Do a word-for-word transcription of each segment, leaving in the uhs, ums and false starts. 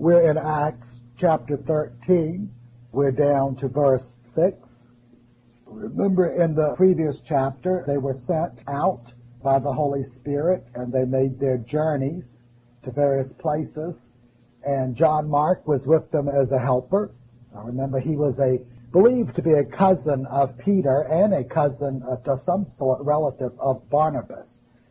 We're in Acts chapter thirteen. We're down to verse six. Remember, in the previous chapter, they were sent out by the Holy Spirit, and they made their journeys to various places. And John Mark was with them as a helper. I remember he was a believed to be a cousin of Peter and a cousin of, of some sort, relative of Barnabas.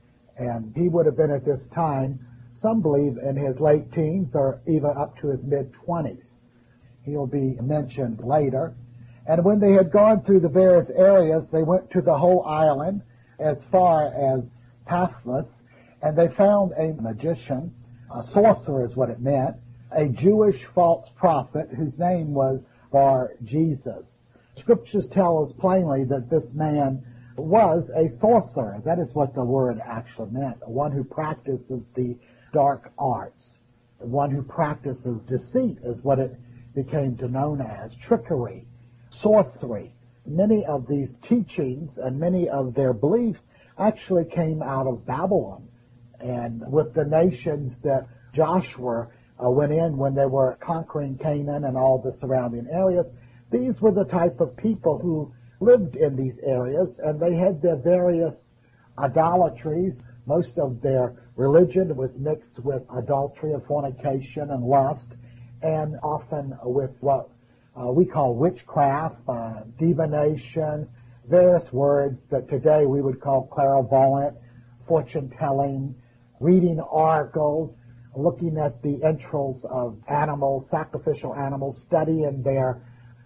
And he would have been at this time, some believe, in his late teens or even up to his mid-twenties. He'll be mentioned later. And when they had gone through the various areas, they went to the whole island as far as Paphos, and they found a magician, a sorcerer is what it meant, a Jewish false prophet whose name was Bar-Jesus. Scriptures tell us plainly that this man was a sorcerer. That is what the word actually meant, one who practices the dark arts, one who practices deceit is what it became to known as, trickery, sorcery. Many of these teachings and many of their beliefs actually came out of Babylon, and with the nations that Joshua uh, went in when they were conquering Canaan and all the surrounding areas. These were the type of people who lived in these areas, and they had their various idolatries. Most of their religion was mixed with adultery and fornication and lust, and often with what uh, we call witchcraft, uh, divination, various words that today we would call clairvoyant, fortune-telling, reading oracles, looking at the entrails of animals, sacrificial animals, studying their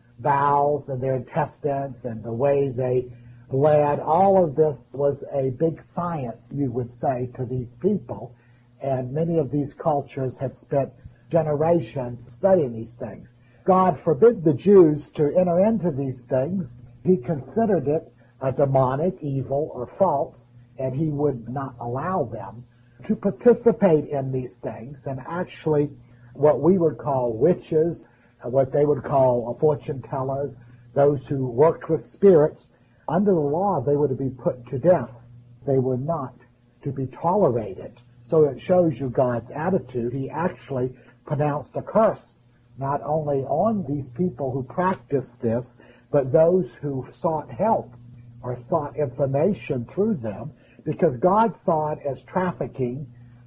bowels and their intestines and the way they bled. All of this was a big science, you would say, to these people, and many of these cultures had spent generations studying these things. God forbid the Jews to enter into these things. He considered it a demonic, evil, or false, and he would not allow them to participate in these things. And actually, what we would call witches, what they would call fortune tellers, those who worked with spirits, under the law they were to be put to death. They were not to be tolerated. So it shows you God's attitude. He actually pronounced a curse, not only on these people who practiced this, but those who sought help or sought information through them, because God saw it as trafficking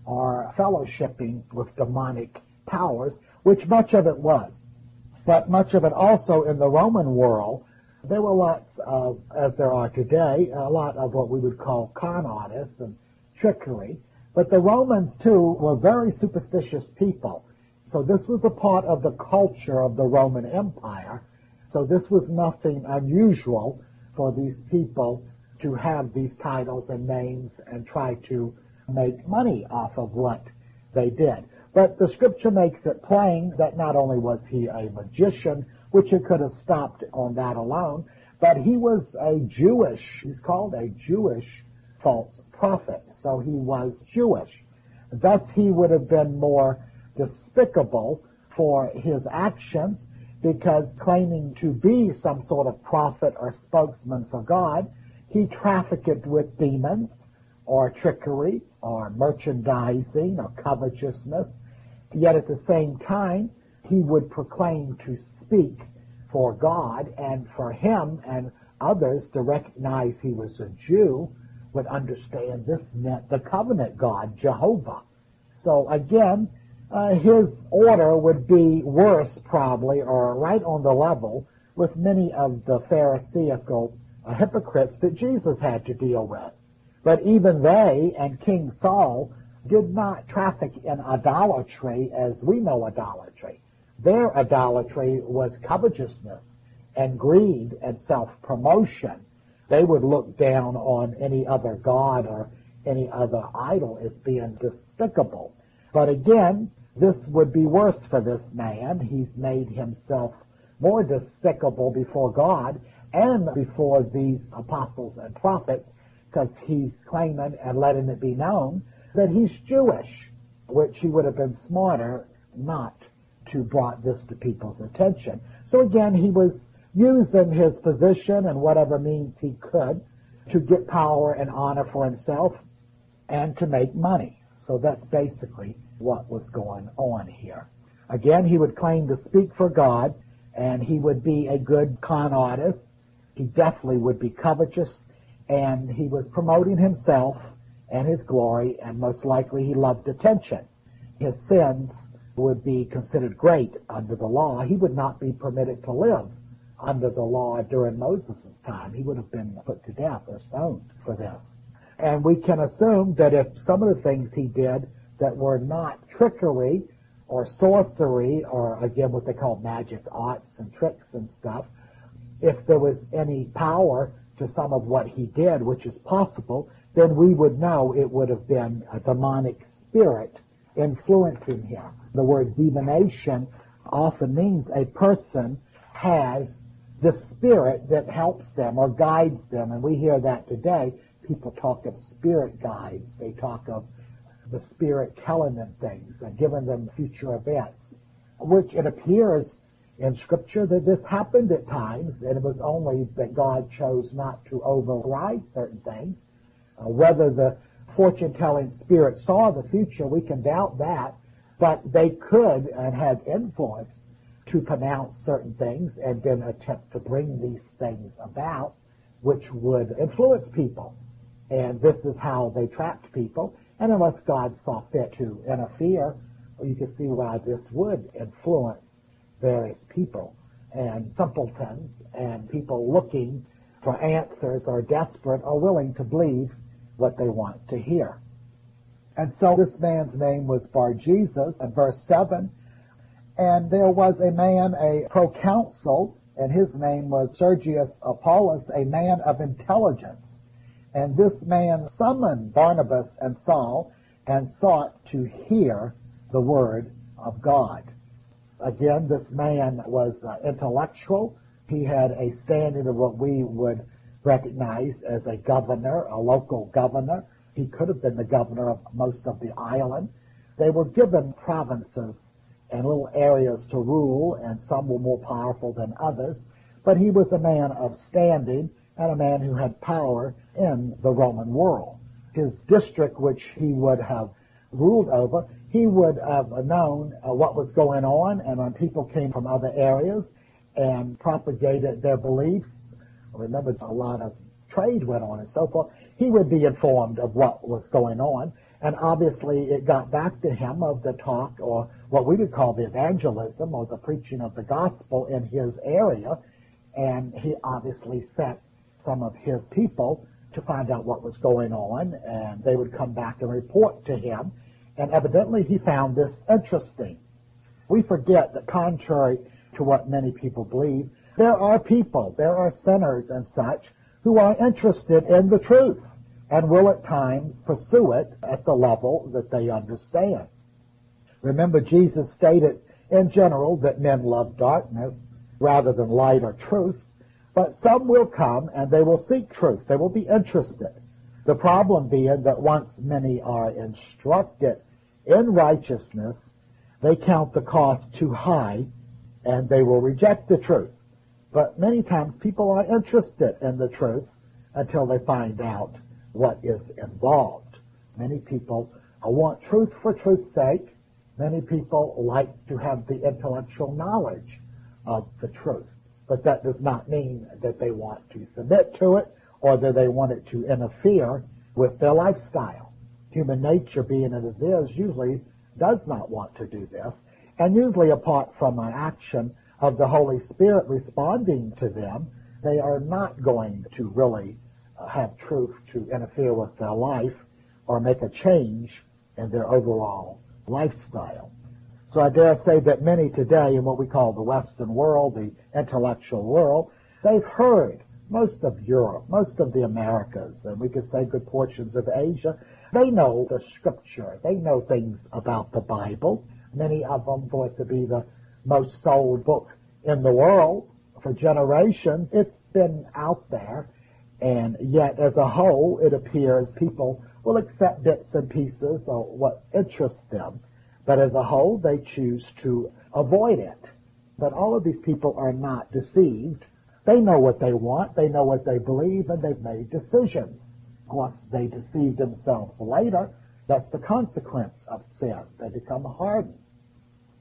or fellowshipping with demonic powers, which much of it was. But much of it also in the Roman world, there were lots of, as there are today, a lot of what we would call con artists and trickery. But the Romans, too, were very superstitious people. So this was a part of the culture of the Roman Empire. So this was nothing unusual for these people to have these titles and names and try to make money off of what they did. But the scripture makes it plain that not only was he a magician, which it could have stopped on that alone, but he was a Jewish, he's called a Jewish false prophet. So he was Jewish. Thus he would have been more despicable for his actions, because claiming to be some sort of prophet or spokesman for God, he trafficked with demons or trickery or merchandising or covetousness. Yet at the same time, he would proclaim to speak for God, and for him and others to recognize he was a Jew would understand this meant the covenant God, Jehovah. So again, uh, his order would be worse probably, or right on the level with many of the Pharisaical uh, hypocrites that Jesus had to deal with. But even they and King Saul did not traffic in idolatry as we know idolatry. Their idolatry was covetousness and greed and self-promotion. They would look down on any other god or any other idol as being despicable. But again, this would be worse for this man. He's made himself more despicable before God and before these apostles and prophets, because he's claiming and letting it be known that he's Jewish, which he would have been smarter not to brought this to people's attention. So again, he was using his position and whatever means he could to get power and honor for himself and to make money. So that's basically what was going on here. Again, he would claim to speak for God, and he would be a good con artist. He definitely would be covetous, and he was promoting himself and his glory, and most likely he loved attention. His sins would be considered great under the law. He would not be permitted to live under the law during Moses' time. He would have been put to death or stoned for this. And we can assume that if some of the things he did that were not trickery or sorcery, or again what they call magic arts and tricks and stuff, if there was any power to some of what he did, which is possible, then we would know it would have been a demonic spirit influencing him. The word divination often means a person has the spirit that helps them or guides them, and we hear that today. People talk of spirit guides. They talk of the spirit telling them things and giving them future events, which it appears in Scripture that this happened at times, and it was only that God chose not to override certain things. Uh, whether the fortune-telling spirit saw the future, we can doubt that, but they could and had influence to pronounce certain things and then attempt to bring these things about, which would influence people. And this is how they trapped people. And unless God saw fit to interfere, you can see why this would influence various people and simpletons and people looking for answers or desperate or willing to believe what they want to hear. And so this man's name was Bar-Jesus in verse seven. And there was a man, a proconsul, and his name was Sergius Apollos, a man of intelligence. And this man summoned Barnabas and Saul and sought to hear the word of God. Again, this man was uh, intellectual. He had a standing of what we would recognize as a governor, a local governor. He could have been the governor of most of the island. They were given provinces and little areas to rule, and some were more powerful than others. But he was a man of standing and a man who had power in the Roman world. His district, which he would have ruled over, he would have known uh, what was going on, and when people came from other areas and propagated their beliefs, remember a lot of trade went on and so forth, he would be informed of what was going on. And obviously it got back to him of the talk, or what we would call the evangelism, or the preaching of the gospel in his area, and he obviously sent some of his people to find out what was going on, and they would come back and report to him. And evidently he found this interesting. We forget that contrary to what many people believe, there are people, there are sinners and such, who are interested in the truth and will at times pursue it at the level that they understand. Remember, Jesus stated in general that men love darkness rather than light or truth, but some will come and they will seek truth. They will be interested. The problem being that once many are instructed in righteousness, they count the cost too high and they will reject the truth. But many times people are interested in the truth until they find out what is involved. Many people want truth for truth's sake. Many people like to have the intellectual knowledge of the truth. But that does not mean that they want to submit to it or that they want it to interfere with their lifestyle. Human nature, being as it is, usually does not want to do this. And usually apart from an action of the Holy Spirit responding to them, they are not going to really uh, have truth to interfere with their life or make a change in their overall lifestyle. So I dare say that many today in what we call the Western world, the intellectual world, they've heard, most of Europe, most of the Americas, and we could say good portions of Asia, they know the Scripture. They know things about the Bible. Many of them thought to be the most sold book in the world for generations. It's been out there, and yet as a whole, it appears people will accept bits and pieces of what interests them, but as a whole, they choose to avoid it. But all of these people are not deceived. They know what they want, they know what they believe, and they've made decisions. Once they deceive themselves later, that's the consequence of sin. They become hardened.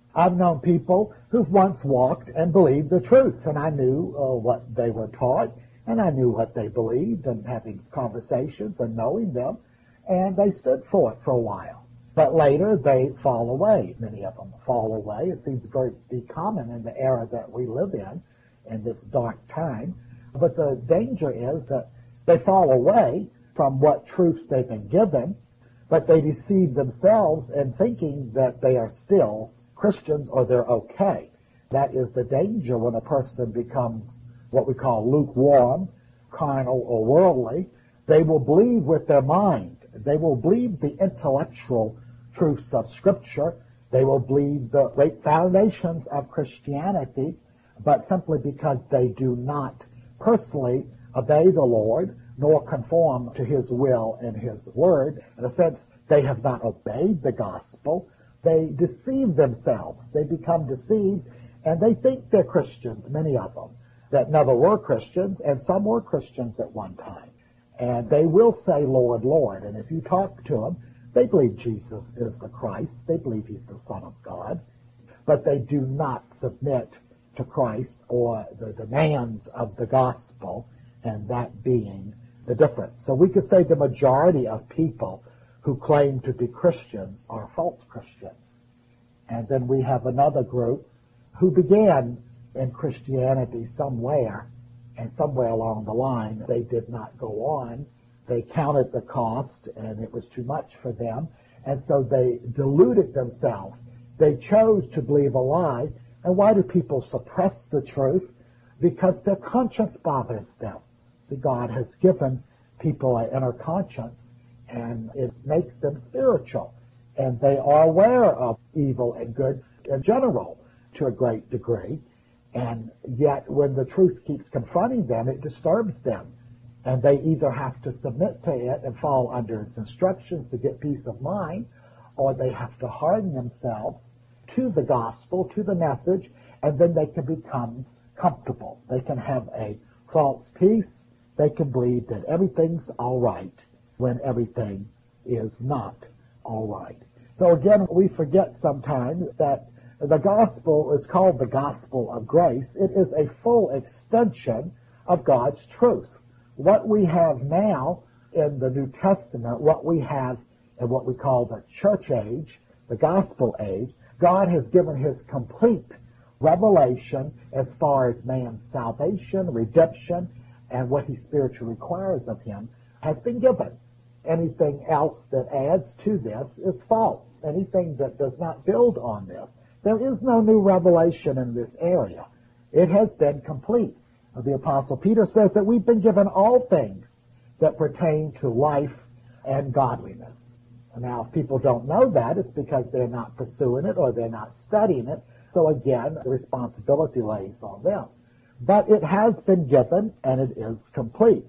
I've known people who've once walked and believed the truth, and I knew uh, what they were taught, and I knew what they believed, and having conversations and knowing them, and they stood for it for a while. But later they fall away. Many of them fall away. It seems to be common in the era that we live in, in this dark time. But the danger is that they fall away from what truths they've been given, but they deceive themselves in thinking that they are still Christians or they're okay. That is the danger when a person becomes what we call lukewarm, carnal, or worldly. They will believe with their mind. They will believe the intellectual truths of Scripture. They will believe the great foundations of Christianity, but simply because they do not personally obey the Lord nor conform to His will and His word. In a sense, they have not obeyed the gospel. They deceive themselves. They become deceived, and they think they're Christians, many of them, that never were Christians, and some were Christians at one time. And they will say, Lord, Lord. And if you talk to them, they believe Jesus is the Christ. They believe He's the Son of God. But they do not submit to Christ or the demands of the gospel, and that being the difference. So we could say the majority of people who claim to be Christians are false Christians. And then we have another group who began in Christianity somewhere, and somewhere along the line they did not go on. They counted the cost, and it was too much for them, and so they deluded themselves. They chose to believe a lie. And why do people suppress the truth? Because their conscience bothers them. See, God has given people an inner conscience, and it makes them spiritual. And they are aware of evil and good in general to a great degree. And yet when the truth keeps confronting them, it disturbs them. And they either have to submit to it and fall under its instructions to get peace of mind, or they have to harden themselves to the gospel, to the message, and then they can become comfortable. They can have a false peace. They can believe that everything's all right when everything is not all right. So again, we forget sometimes that the gospel is called the gospel of grace. It is a full extension of God's truth. What we have now in the New Testament, what we have in what we call the church age, the gospel age, God has given His complete revelation as far as man's salvation, redemption, and what He spiritually requires of him has been given. Anything else that adds to this is false. Anything that does not build on this. There is no new revelation in this area. It has been complete. The Apostle Peter says that we've been given all things that pertain to life and godliness. Now, if people don't know that, it's because they're not pursuing it or they're not studying it. So again, the responsibility lays on them. But it has been given, and it is complete.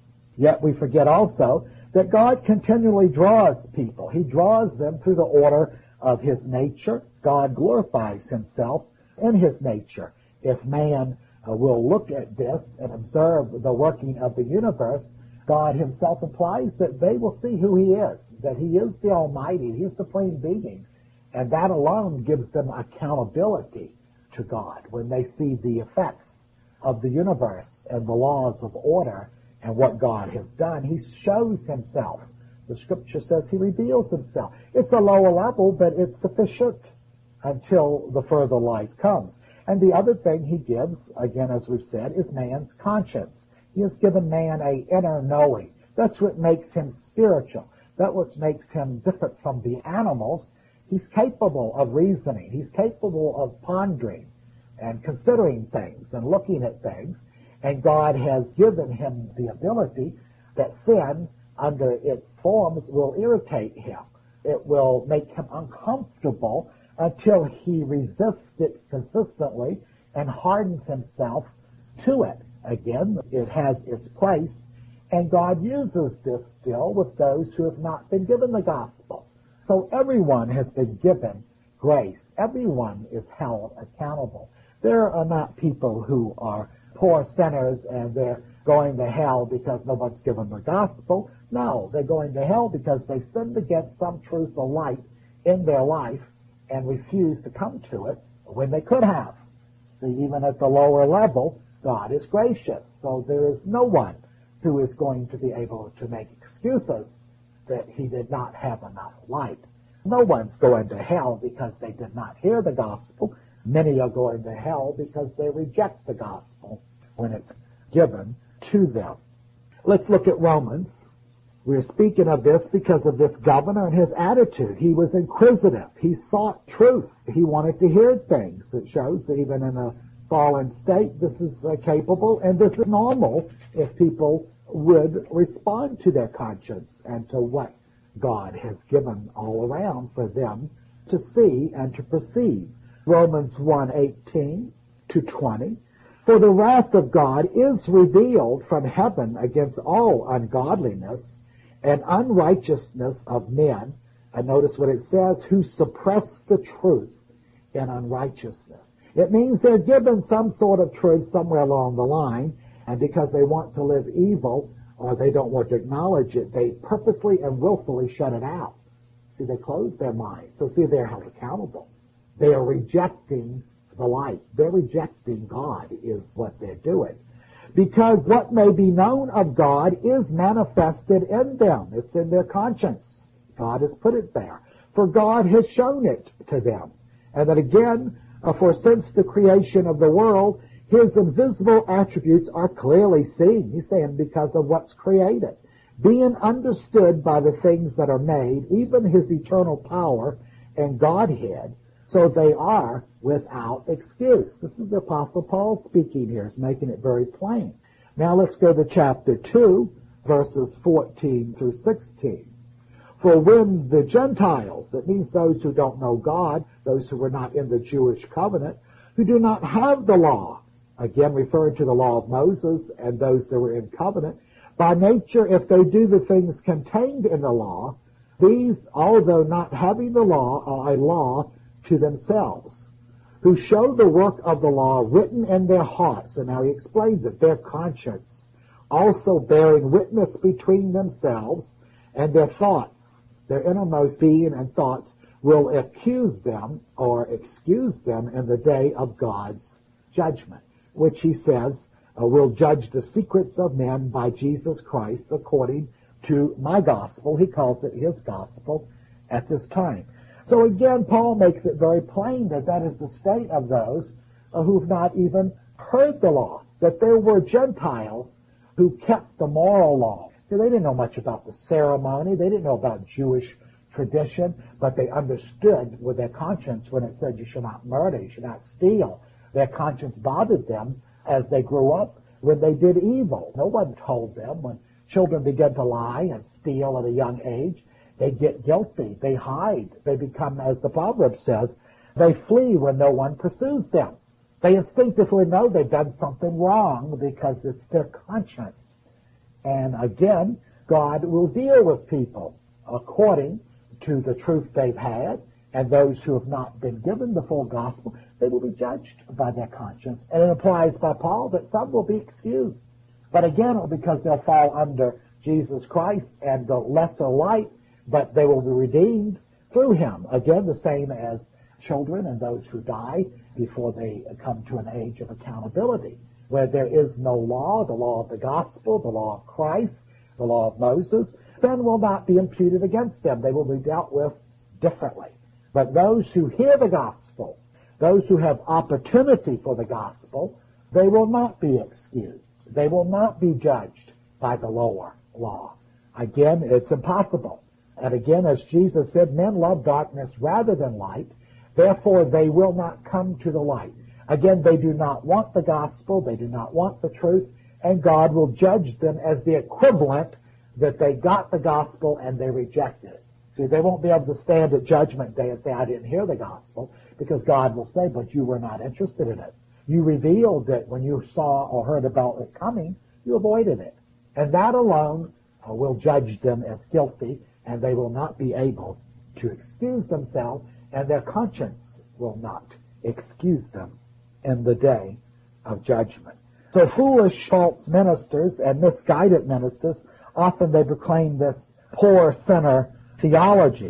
Yet we forget also that God continually draws people. He draws them through the order of His nature. God glorifies Himself in His nature. If man uh, will look at this and observe the working of the universe, God Himself implies that they will see who He is, that He is the Almighty, He is the supreme being, and that alone gives them accountability to God when they see the effects of the universe and the laws of order and what God has done. He shows Himself. The Scripture says He reveals Himself. It's a lower level, but it's sufficient until the further light comes. And the other thing He gives, again as we've said, is man's conscience. He has given man a inner knowing. That's what makes him spiritual. That's what makes him different from the animals. He's capable of reasoning. He's capable of pondering and considering things and looking at things. And God has given him the ability that sin, under its forms, will irritate him. It will make him uncomfortable until he resists it consistently and hardens himself to it. Again, it has its place, and God uses this still with those who have not been given the gospel. So everyone has been given grace. Everyone is held accountable. There are not people who are poor sinners and they're going to hell because no one's given the gospel. No, they're going to hell because they sinned against some truth or light in their life, and refused to come to it when they could have. See, even at the lower level, God is gracious. So there is no one who is going to be able to make excuses that he did not have enough light. No one's going to hell because they did not hear the gospel. Many are going to hell because they reject the gospel when it's given to them. Let's look at Romans. We're speaking of this because of this governor and his attitude. He was inquisitive. He sought truth. He wanted to hear things. It shows that even in a fallen state, this is uh, capable, and this is normal if people would respond to their conscience and to what God has given all around for them to see and to perceive. Romans one eighteen to twenty. For the wrath of God is revealed from heaven against all ungodliness and unrighteousness of men, and notice what it says, who suppress the truth in unrighteousness. It means they're given some sort of truth somewhere along the line, and because they want to live evil, or they don't want to acknowledge it, they purposely and willfully shut it out. See, they close their minds. So see, they're held accountable. They are rejecting the light. They're rejecting God is what they're doing. Because what may be known of God is manifested in them. It's in their conscience. God has put it there. For God has shown it to them. And that again, uh, for since the creation of the world, his invisible attributes are clearly seen. He's saying because of what's created. Being understood by the things that are made, even his eternal power and Godhead, so they are without excuse. This is the Apostle Paul speaking here. He's making it very plain. Now let's go to chapter two, verses fourteen through sixteen. For when the Gentiles, that means those who don't know God, those who were not in the Jewish covenant, who do not have the law, again referring to the law of Moses and those that were in covenant, by nature, if they do the things contained in the law, these, although not having the law, are a law to themselves, who show the work of the law written in their hearts. And now he explains it, their conscience, also bearing witness between themselves, and their thoughts, their innermost being and thoughts, will accuse them or excuse them in the day of God's judgment, which he says uh, will judge the secrets of men by Jesus Christ according to my gospel. He calls it his gospel at this time. So again, Paul makes it very plain that that is the state of those uh, who've not even heard the law, that there were Gentiles who kept the moral law. See, they didn't know much about the ceremony. They didn't know about Jewish tradition, but they understood with their conscience when it said you should not murder, you should not steal. Their conscience bothered them as they grew up when they did evil. No one told them. When children begin to lie and steal at a young age, they get guilty. They hide. They become, as the proverb says, they flee when no one pursues them. They instinctively know they've done something wrong because it's their conscience. And again, God will deal with people according to the truth they've had, and those who have not been given the full gospel, they will be judged by their conscience. And it implies by Paul that some will be excused. But again, because they'll fall under Jesus Christ and the lesser light, but they will be redeemed through him. Again, the same as children and those who die before they come to an age of accountability, where there is no law, the law of the gospel, the law of Christ, the law of Moses. Sin will not be imputed against them. They will be dealt with differently. But those who hear the gospel, those who have opportunity for the gospel, they will not be excused. They will not be judged by the lower law. Again, it's impossible. And again, as Jesus said, men love darkness rather than light. Therefore, they will not come to the light. Again, they do not want the gospel. They do not want the truth. And God will judge them as the equivalent that they got the gospel and they rejected it. See, they won't be able to stand at judgment day and say, I didn't hear the gospel, because God will say, but you were not interested in it. You revealed it when you saw or heard about it coming. You avoided it. And that alone uh, will judge them as guilty, and they will not be able to excuse themselves, and their conscience will not excuse them in the day of judgment. So foolish false ministers and misguided ministers, often they proclaim this poor sinner theology.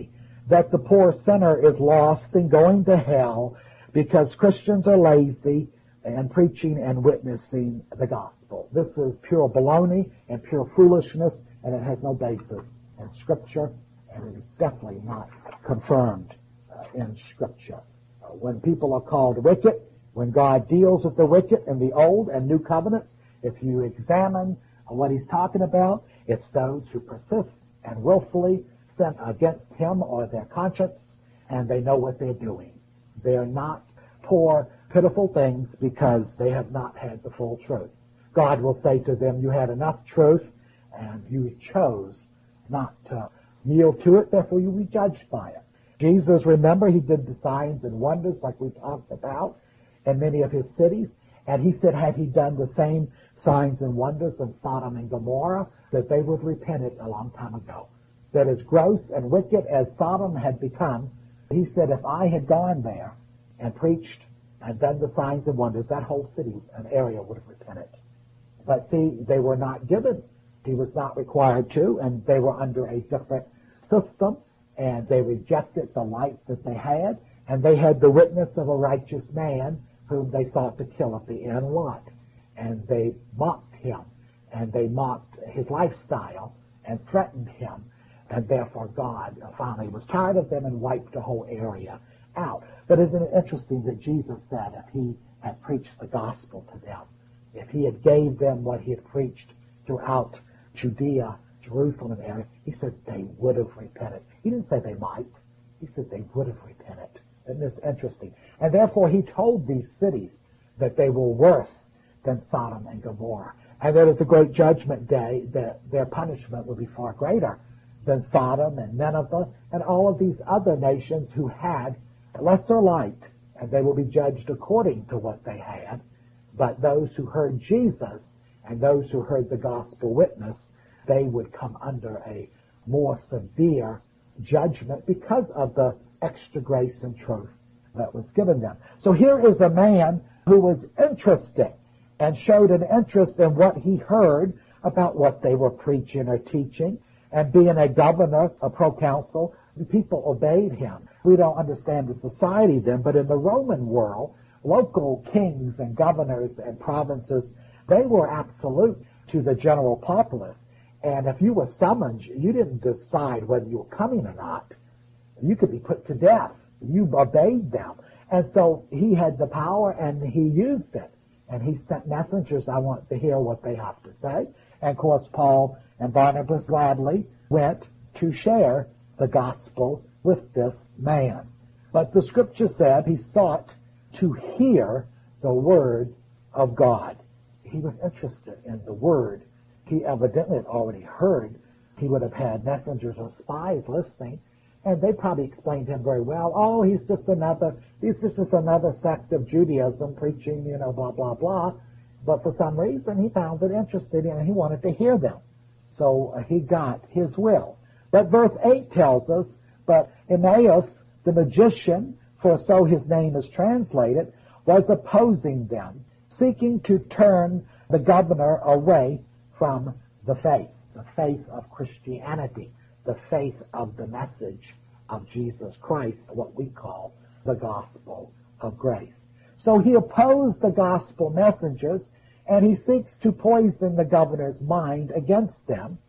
that the poor sinner is lost and going to hell because Christians are lazy and preaching and witnessing the gospel. This is pure baloney and pure foolishness, and it has no basis in Scripture, and it is definitely not confirmed uh, in Scripture. Uh, when people are called wicked, when God deals with the wicked in the Old and New Covenants, if you examine uh, what he's talking about, it's those who persist and willfully sin against him or their conscience, and they know what they're doing. They're not poor, pitiful things because they have not had the full truth. God will say to them, you had enough truth, and you chose not to yield to it, therefore you will be judged by it. Jesus, remember, he did the signs and wonders like we talked about in many of his cities, and he said had he done the same signs and wonders in Sodom and Gomorrah, that they would have repented a long time ago. That as gross and wicked as Sodom had become, he said, if I had gone there and preached and done the signs and wonders, that whole city and area would have repented. But see, they were not given. He was not required to, and they were under a different system, and they rejected the light that they had, and they had the witness of a righteous man whom they sought to kill at the end, Lot. And they mocked him, and they mocked his lifestyle, and threatened him, and therefore God finally was tired of them and wiped the whole area out. But isn't it interesting that Jesus said if he had preached the gospel to them, if he had gave them what he had preached throughout Judea, Jerusalem and area, he said they would have repented. He didn't say they might. He said they would have repented. Isn't this interesting? And therefore he told these cities that they were worse than Sodom and Gomorrah, and that at the great judgment day that their punishment would be far greater than Sodom and Nineveh and all of these other nations who had lesser light, and they will be judged according to what they had. But those who heard Jesus and those who heard the gospel witness, they would come under a more severe judgment because of the extra grace and truth that was given them. So here is a man who was interested and showed an interest in what he heard about what they were preaching or teaching. And being a governor, a proconsul, the people obeyed him. We don't understand the society then, but in the Roman world, local kings and governors and provinces, they were absolute to the general populace. And if you were summoned, you didn't decide whether you were coming or not. You could be put to death. You obeyed them. And so he had the power and he used it. And he sent messengers, I want to hear what they have to say. And of course, Paul and Barnabas gladly went to share the gospel with this man. But the scripture said he sought to hear the word of God. He was interested in the word. He evidently had already heard. He would have had messengers or spies listening, and they probably explained to him very well, oh, he's just another, he's just another sect of Judaism preaching, you know, blah, blah, blah. But for some reason, he found it interesting and he wanted to hear them. So uh, he got his will. But verse eight tells us, but Emmaus, the magician, for so his name is translated, was opposing them, seeking to turn the governor away from the faith, the faith of Christianity, the faith of the message of Jesus Christ, what we call the gospel of grace. So he opposed the gospel messengers, and he seeks to poison the governor's mind against them.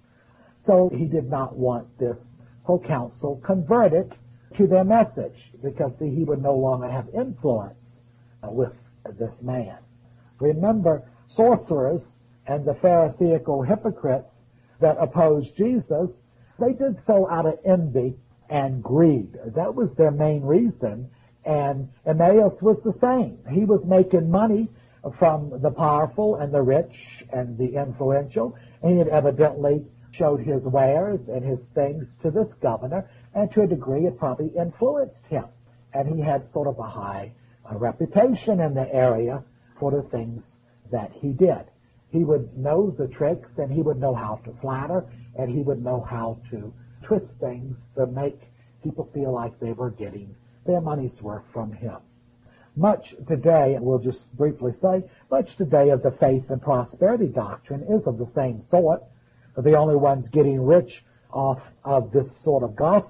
So he did not want this proconsul converted to their message, because see, he would no longer have influence with this man. Remember, sorcerers and the Pharisaical hypocrites that opposed Jesus, they did so out of envy and greed. That was their main reason. And Emmaus was the same. He was making money from the powerful and the rich and the influential, and he had evidently showed his wares and his things to this governor, and to a degree it probably influenced him. And he had sort of a high uh, reputation in the area for the things that he did. He would know the tricks, and he would know how to flatter, and he would know how to twist things to make people feel like they were getting their money's worth from him. Much today, and we'll just briefly say, much today of the faith and prosperity doctrine is of the same sort. The only ones getting rich off of this sort of gospel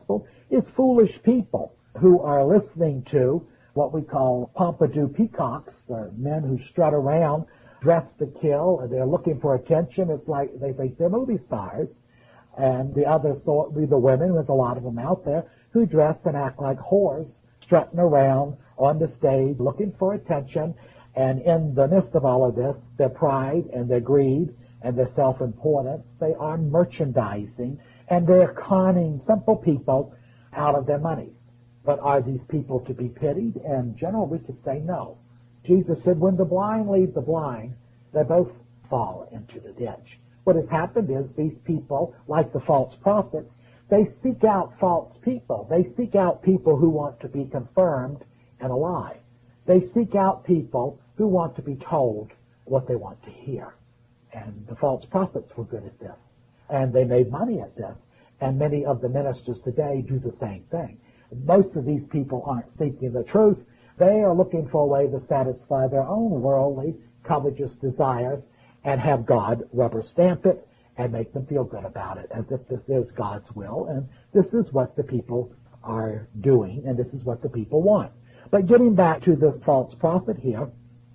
is foolish people who are listening to what we call pompadour peacocks, the men who strut around dressed to kill, and they're looking for attention. It's like they think they're movie stars. And the other sort be the women, there's a lot of them out there, who dress and act like whores, strutting around on the stage looking for attention. And in the midst of all of this, their pride and their greed and their self-importance, they are merchandising, and they're conning simple people out of their monies. But are these people to be pitied? In general, we could say no. Jesus said, when the blind lead the blind, they both fall into the ditch. What has happened is these people, like the false prophets, they seek out false people. They seek out people who want to be confirmed in a lie. They seek out people who want to be told what they want to hear. And the false prophets were good at this. And they made money at this. And many of the ministers today do the same thing. Most of these people aren't seeking the truth. They are looking for a way to satisfy their own worldly, covetous desires and have God rubber stamp it and make them feel good about it, as if this is God's will, and this is what the people are doing, and this is what the people want. But getting back to this false prophet here,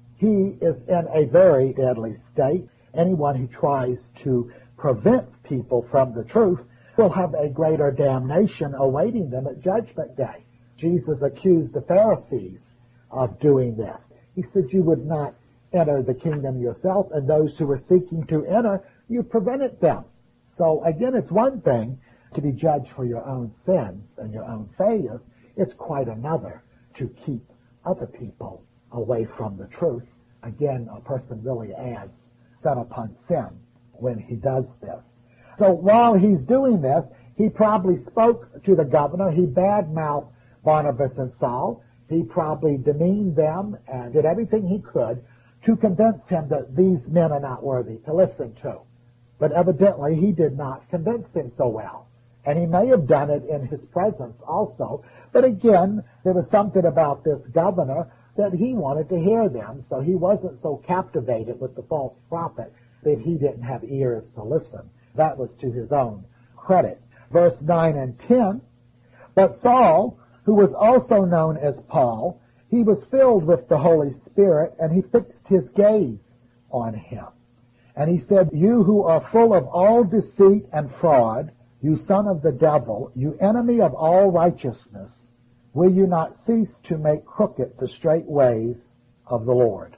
he is in a very deadly state. Anyone who tries to prevent people from the truth will have a greater damnation awaiting them at Judgment Day. Jesus accused the Pharisees of doing this. He said, you would not enter the kingdom yourself, and those who were seeking to enter, you prevented them. So again, it's one thing to be judged for your own sins and your own failures. It's quite another to keep other people away from the truth. Again, a person really adds sin upon sin when he does this. So while he's doing this, he probably spoke to the governor. He badmouthed Barnabas and Saul. He probably demeaned them and did everything he could to convince him that these men are not worthy to listen to. But evidently he did not convince him so well. And he may have done it in his presence also. But again, there was something about this governor that he wanted to hear them, so he wasn't so captivated with the false prophet that he didn't have ears to listen. That was to his own credit. Verse nine and ten, but Saul, who was also known as Paul, he was filled with the Holy Spirit, and he fixed his gaze on him. And he said, you who are full of all deceit and fraud, you son of the devil, you enemy of all righteousness, will you not cease to make crooked the straight ways of the Lord?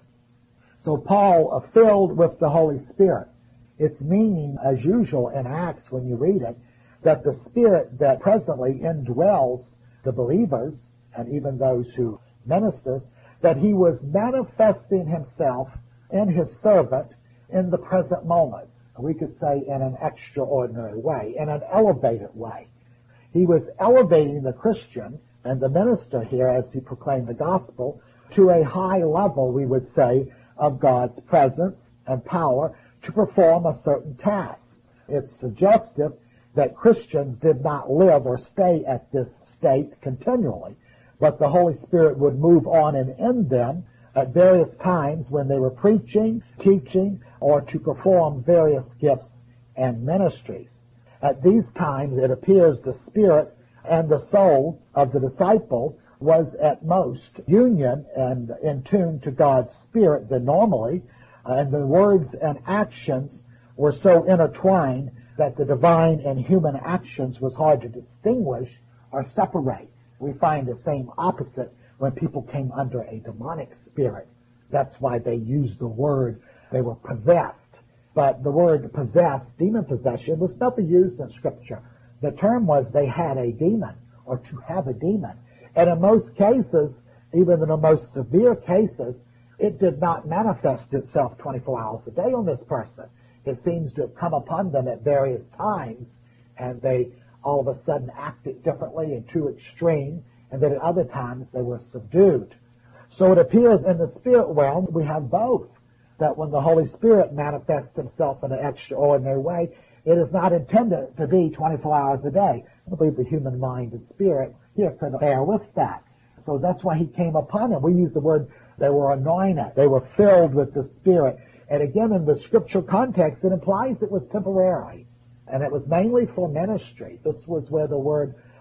So Paul, uh, filled with the Holy Spirit, its meaning, as usual in Acts when you read it, that the Spirit that presently indwells the believers, and even those who ministers, that he was manifesting himself in his servant in the present moment. We could say in an extraordinary way, in an elevated way. He was elevating the Christian and the minister here as he proclaimed the gospel to a high level, we would say, of God's presence and power to perform a certain task. It's suggestive that Christians did not live or stay at this state continually, but the Holy Spirit would move on and in them at various times when they were preaching, teaching, or to perform various gifts and ministries. At these times, it appears the spirit and the soul of the disciple was at most union and in tune to God's Spirit than normally, and the words and actions were so intertwined that the divine and human actions was hard to distinguish or separate. We find the same opposite when people came under a demonic spirit. That's why they used the word, they were possessed. But the word possessed, demon possession, was never used in Scripture. The term was they had a demon, or to have a demon. And in most cases, even in the most severe cases, it did not manifest itself twenty-four hours a day on this person. It seems to have come upon them at various times, and they all of a sudden acted differently and too extreme, and then at other times they were subdued. So it appears in the spirit realm we have both, that when the Holy Spirit manifests himself in an extraordinary way, it is not intended to be twenty-four hours a day. I believe the human mind and spirit here can bear with that. So that's why he came upon them. We use the word they were anointed. They were filled with the Spirit. And again, in the scriptural context, it implies it was temporary. And it was mainly for ministry. This was where the word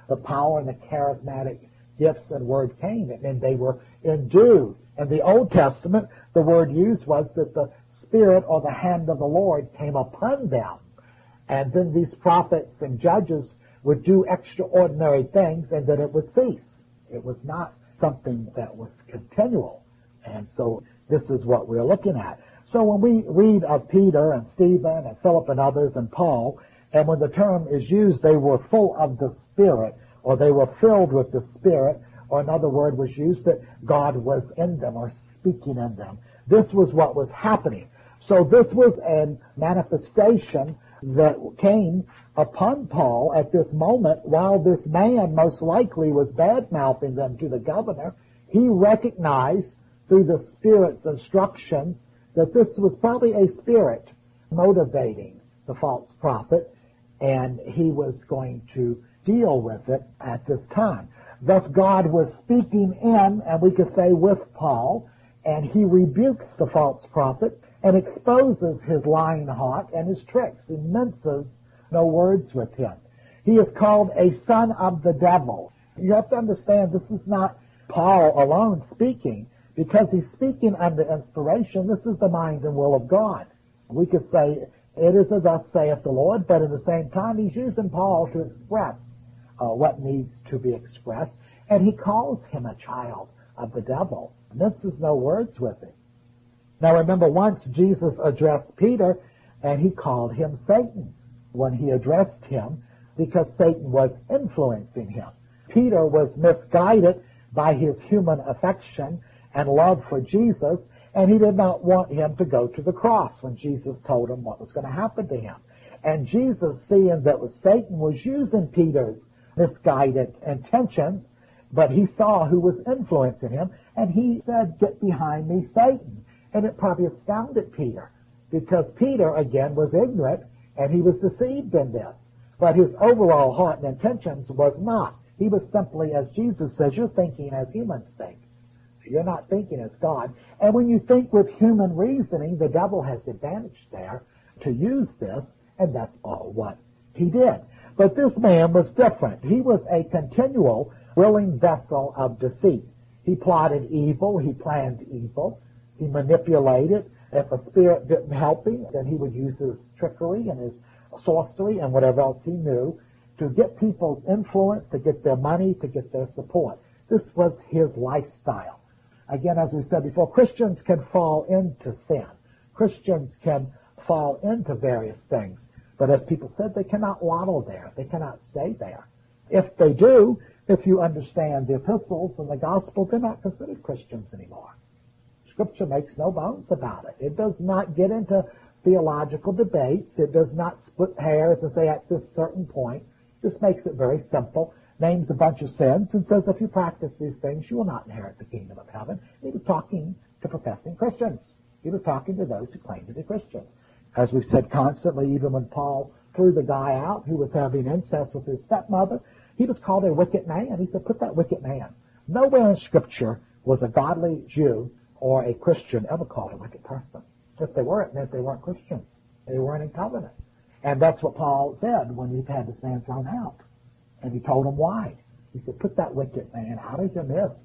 the power and the charismatic gifts and word came, and they were endued. In the Old Testament, the word used was that the Spirit or the hand of the Lord came upon them. And then these prophets and judges would do extraordinary things, and then it would cease. It was not something that was continual. And so this is what we're looking at. So when we read of Peter and Stephen and Philip and others and Paul, and when the term is used, they were full of the Spirit, or they were filled with the Spirit, or another word was used that God was in them or speaking in them. This was what was happening. So this was a manifestation that came upon Paul at this moment while this man most likely was bad-mouthing them to the governor. He recognized through the Spirit's instructions that this was probably a spirit motivating the false prophet, and he was going to deal with it at this time. Thus God was speaking in, and we could say with Paul, and he rebukes the false prophet and exposes his lying heart and his tricks. He minces no words with him. He is called a son of the devil. You have to understand this is not Paul alone speaking, because he's speaking under inspiration. This is the mind and will of God. We could say, it is as thus saith the Lord, but at the same time he's using Paul to express uh, what needs to be expressed, and he calls him a child of the devil. Minces no words with him. Now remember, once Jesus addressed Peter, and he called him Satan when he addressed him, because Satan was influencing him. Peter was misguided by his human affection and love for Jesus, and he did not want him to go to the cross when Jesus told him what was going to happen to him. And Jesus, seeing that was Satan was using Peter's misguided intentions, but he saw who was influencing him, and he said, "Get behind me, Satan." And it probably astounded Peter, because Peter, again, was ignorant, and he was deceived in this. But his overall heart and intentions was not. He was simply, as Jesus says, you're thinking as humans think. You're not thinking as God. And when you think with human reasoning, the devil has advantage there to use this, and that's all what he did. But this man was different. He was a continual, willing vessel of deceit. He plotted evil. He planned evil. He manipulated. If a spirit didn't help him, then he would use his trickery and his sorcery and whatever else he knew to get people's influence, to get their money, to get their support. This was his lifestyle. Again, as we said before, Christians can fall into sin. Christians can fall into various things. But as people said, they cannot waddle there. They cannot stay there. If they do, if you understand the epistles and the gospel, they're not considered Christians anymore. Scripture makes no bones about it. It does not get into theological debates. It does not split hairs and say at this certain point. It just makes it very simple. Names a bunch of sins and says if you practice these things, you will not inherit the kingdom of heaven. He was talking to professing Christians. He was talking to those who claim to be Christians. As we've said constantly, even when Paul threw the guy out who was having incest with his stepmother, he was called a wicked man. He said, put that wicked man. Nowhere in Scripture was a godly Jew or a Christian ever called a wicked person. If they were, it meant they weren't Christians. They weren't in covenant. And that's what Paul said when he had this man thrown out. And he told him why. He said, put that wicked man out of your midst.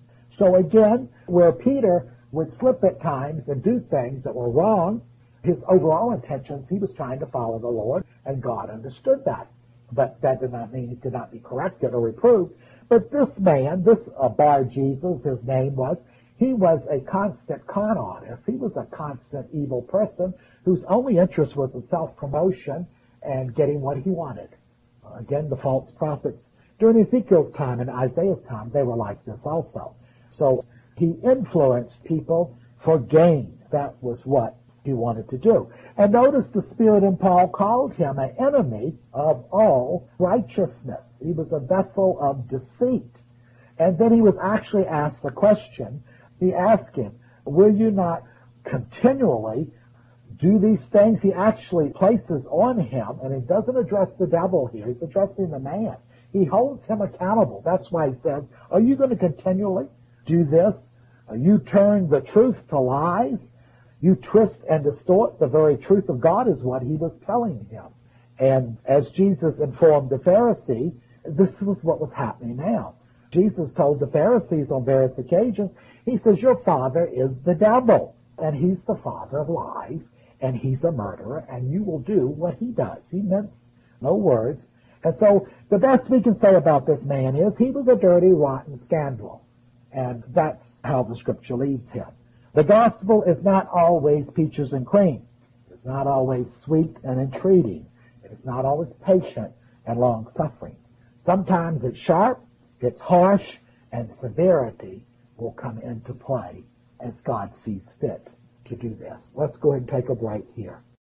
So again, where Peter would slip at times and do things that were wrong, his overall intentions, he was trying to follow the Lord, and God understood that. But that did not mean he could not be corrected or reproved. But this man, this uh, Bar Jesus, his name was, he was a constant con artist. He was a constant evil person whose only interest was in self-promotion and getting what he wanted. Again, the false prophets during Ezekiel's time and Isaiah's time, they were like this also. So he influenced people for gain. That was what he wanted to do. And notice the Spirit in Paul called him an enemy of all righteousness. He was a vessel of deceit. And then he was actually asked a question. He asked him, will you not continually do these things? He actually places on him, and he doesn't address the devil here. He's addressing the man. He holds him accountable. That's why he says, are you going to continually do this? You turn the truth to lies. You twist and distort the very truth of God is what he was telling him. And as Jesus informed the Pharisee This was what was happening now. Jesus told the Pharisees on various occasions, he says, your father is the devil, and he's the father of lies, and he's a murderer, and you will do what he does. He mints no words. And so the best we can say about this man is he was a dirty, rotten scoundrel. And that's how the Scripture leaves him. The gospel is not always peaches and cream. It's not always sweet and entreating. It's not always patient and long-suffering. Sometimes it's sharp, it's harsh, and severity will come into play as God sees fit to do this. Let's go ahead and take a break here.